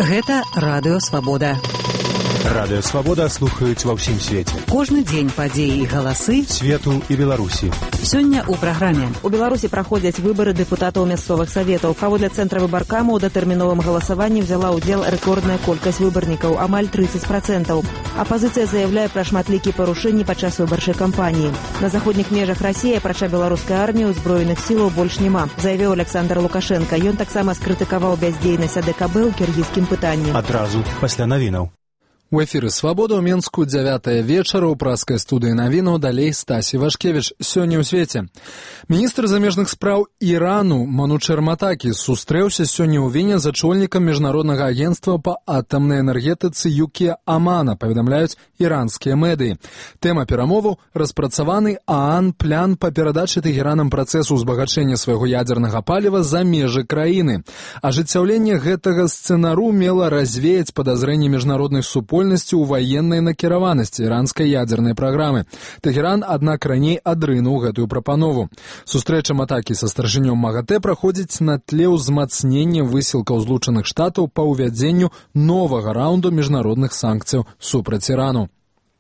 Гэта Радыё Свабода. Радыё Свабода слухаюць ва ўсім свеце. Кожны дзень падзеі і галасы свету і Беларусі. Сёння ў праграме. У Беларусі праходзяць выбары дэпутатаў мясцовых саветаў. Паводле цэнтра выбаркама ў датэрміновым галасаванні взяла ўдзел рэкордная колькасць выбарнікаў, амаль 30%. Апазіцыя заяўляе пра шматлікія парушэнні падчас выбарчай кампаніі. На заходніх межах Расіі, апрача беларускай арміі, узброеных сілаў больш няма, заявіў Александр Лукашенко. Ён таксама скрытыкаваў бяздзейнасць АДКБ ў кіргізскім пытанні. Адразу пасля навінаў. У эфіры «Свабода» ў Менску 9 вечара ў праскай студыі навінаў, далей Стасі Вашкевіч. Сёння ў свеце. Міністр замежных спраў Ірану Манучер Матакі сустрэўся сёння ў Вене з ачольнікам міжнароднага агенцтва па атамнай энергетыцы Юкія Амана, паведамляюць іранскія медыі. Тэма перамоваў – распрацаваны ААН-плян па перадачы Тэхеранам працэсу ўзбагачэння свайго ядзернага паліва за межы краіны. Ажыццяўленне гэтага сцэнару мела развеяць падазрэнні міжнародных супольнасцей у военной накіраванасці іранскай ядзернай праграмы. Тэхеран, аднак, раней адрынуў гэтую прапанову. Сустрэча Матакі са старшынём МАГАТЭ праходзіць на тле ўзмацнення высілкаў Злучаных Штатаў па ўвядзенню новага раунду міжнародных санкцыяў супраць Ірану.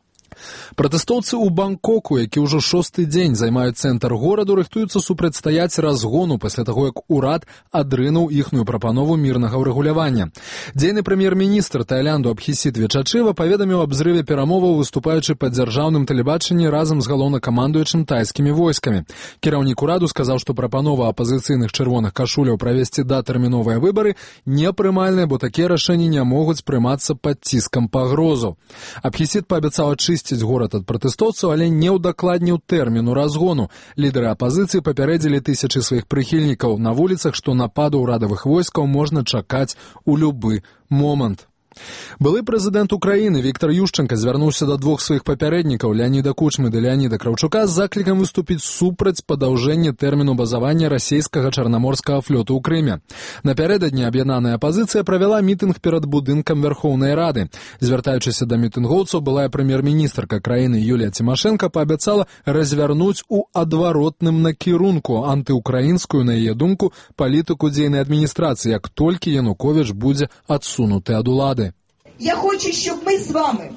Пратэстоўцы ў Бангкоку, які ўжо 6-й дзень займаюць цэнтр гораду, рыхтуюцца супрацьстаяць разгону пасля таго, як урад адрынуў іхную прапанову мірнага ўрэгулявання. Дзейны прэм'ер-міністр Таілянду Абхісіт Вечачыва паведаміў аб зрыве перамоваў, выступаючы па дзяржаўным тэлебачанні разам з галоўнакамандуючым тайскімі войскамі. Кіраўнік ураду сказаў, што прапанова апазіцыйных чырвоных кашуляў правесці датэрміновыя выбары непрымальныя, бо такія рашэнні не могуць прымацца пад ціскам пагрозу. Абхісіт паабяцаў ачысціць горад ад пратэстоўцаў, але не ўдакладніў тэрміну разгону. Лідары апазіцыі папярэдзілі тысячы сваіх прыхільнікаў на вуліцах, што нападу ўрадавых войскаў можна чакаць у любы момант. Былы прэзідэнт Украіны Віктор Ющенка звярнуўся да двух сваіх папярэднікаў Леаніда Кучмы ды Леаніда Краўчука з заклікам выступіць супраць падаўжэння тэрміну базавання расійскага чарнаморскага флоту ў Крыме. Напярэдадні аб'яднаная апазіцыя правяла мітынг перад будынкам Вярхоўнай Рады. Звяртаючыся да мітынгоўцаў, былая прэм'ер-міністрка краіны Юлія Цімашэнка паабяцала развярнуць у адваротным накірунку антыукраінскую, на яе думку, палітыку дзейнай адміністрацыі, як толькі Януковіч будзе адсунуты ад улады. Я хочу, щоб ми з вами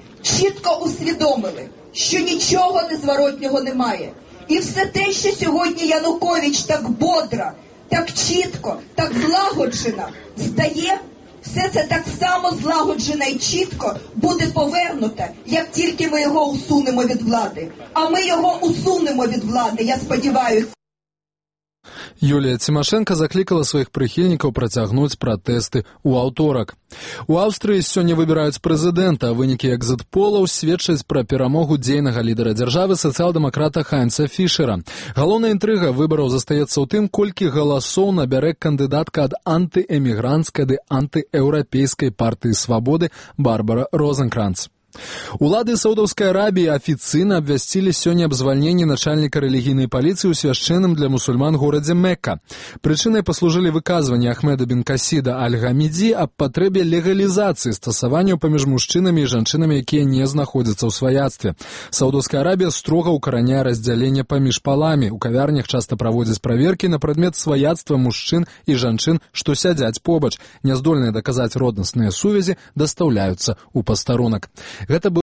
чітко усвідомили, що нічого незворотнього немає. І все те, що сьогодні Янукович так бодро, так чітко, так злагоджено здає, все це так само злагоджено і чітко буде повернуте, як тільки ми його усунемо від влади. А ми його усунемо від влади, я сподіваюся. Юлія Цімашэнка заклікала сваіх прыхільнікаў працягнуць пратэсты ў аўторак. У Аўстрыі сёння выбіраюць прэзідэнта, а вынікі экзіт-полаў сведчаць пра перамогу дзейнага лідара дзяржавы сацыял-дэмакрата Хайнца Фішера. Галоўная інтрыга выбараў застаецца ў тым, колькі галасоў набярэ кандыдатка ад антыэмігранцкай ды антыеўрапейскай партыі свабоды Барбара Розенкранц. Улады Саудаўскай Арабіі афіцыйна абвясцілі сёння аб звальненні начальніка рэлігійнай паліцыі ў свяшчэнным для мусульман горадзе Мекка. Прычынай паслужылі выказванні Ахмеда бен Касіда Аль-Гамідзі аб патрэбе легалізацыі стасаванняў паміж мужчынамі і жанчынамі, якія не знаходзяцца ў сваяцтве. Саудаўская Арабія строга ўкараняе раздзяленне паміж паламі. У кавярнях часта праводзяць праверкі на прадмет сваяцтва мужчын і жанчын, што сядзяць побач. Няздольныя даказаць роднасныя сувязі дастаўляюцца ў пастарунак. Гэта